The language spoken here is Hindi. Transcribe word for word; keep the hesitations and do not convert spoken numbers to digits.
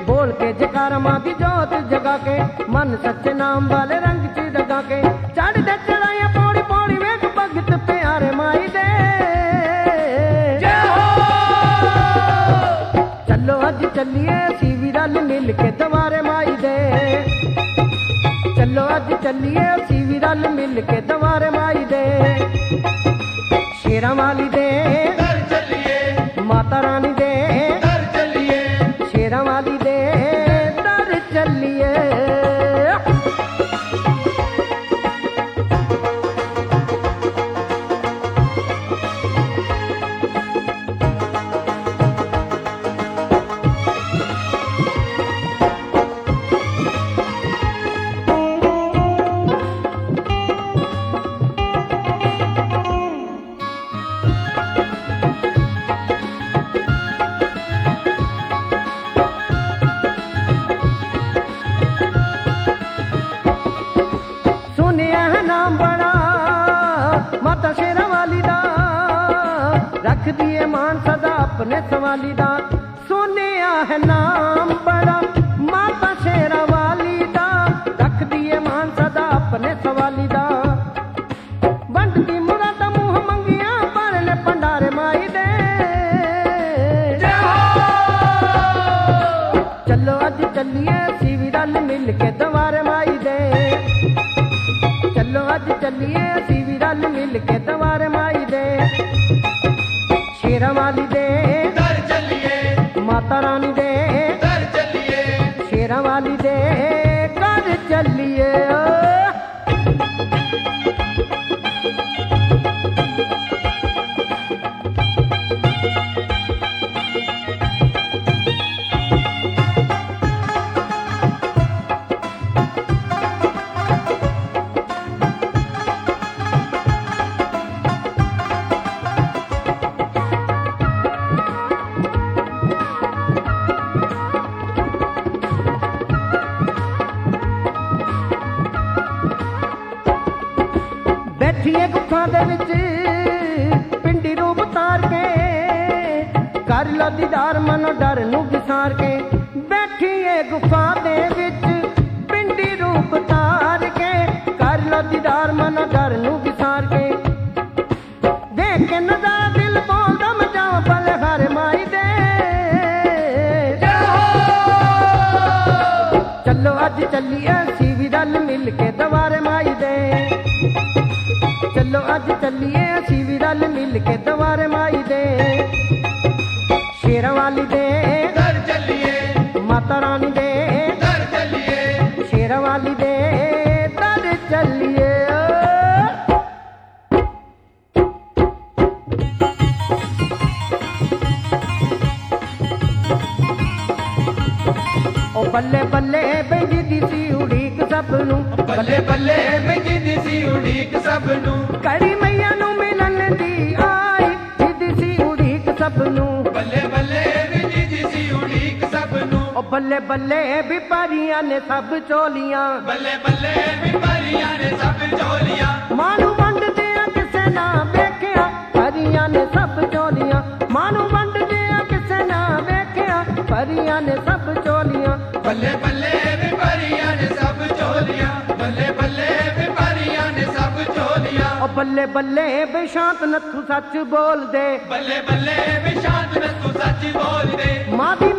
बोल के जयकारा मां दी जोत जगा के, मन सच्चे नाम वाले रंग च दगा के, चढ़ दे चढ़ाइया पौड़ी पौड़ी वेख भगत प्यारे माई दे। चलो अज चलिए असी भी रल मिल के दवारे माई दे, चलो अज चलिए असी भी रल मिल के दवारे माई दे। शेरा वाली दे दर चलिए, माता रानी दे दर चलिए, शेरा वाली दे दर चलिए। माता शेरा वाली दा रख दिए मान सदा अपने सवाली दा, सुनिया है नाम बड़ा माता शेरा वाली दा, रख दिए मान सदा अपने सवाली दा। बंटती मुरादा मुंह मंगिया भरने भंडारे माई दे। चलो अज चलिए असी भी रल मिल के दवारे माई दे, चलो अज चलिए असी भी रल मिल के दवारे माई दे। शेरा वाली दे दर चलिए, माता रानी दे दर चलिए, शेरा वाली दे कर चलिए। बैठिए गुफा दे विच पिंडी रूप तार के, कर लो दीदार मनो डर नू विसार के। बैठिए गुफा दे विच पिंडी रूप तार के, कर लो दीदार मनो डर नू विसार के। देख के नजारा दिल बोलदा मैं जावां भले हारे माई दे। चलो अज चलिए असी भी रल मिल के दवारे माई दे, चलो अज चलिए असी भी रल मिल के दवारे माई दे। शेरा वाली दे दर चलिए, माता रानी दे दर चलिए, शेरा वाली दे दर चलिए। ओ बल्ले बल्ले बेंदी दी सी उड़ीक सबनू, बल्ले बल्ले बेंदी दी सी उड़ीक सबनू, कड़ी मैया नू मिलन दी आई जिदी सी उड़ीक सबनू। बल्ले बल्ले बेंदी दी सी उड़ीक सबनू, ओ बल्ले बल्ले बिपारियां ने सब चोलियां, बल्ले बल्ले बिपारियां ने सब चोलियां, मानू वंड दिया किसे ना वेख्या परियां ने सब चोलियां, मानू वंड दिया किसे ना वेख्या परियां ने सब चोलियां। बल्ले बल्ले बिपारियां ने सब चोलियां, बल्ले बल्ले बिपारियां ने सब चोलियां। ओ बल्ले बल्ले बेशांत नथू सच बोल दे, बल्ले बल्ले बेशांत नथू सच बोल दे, मां दी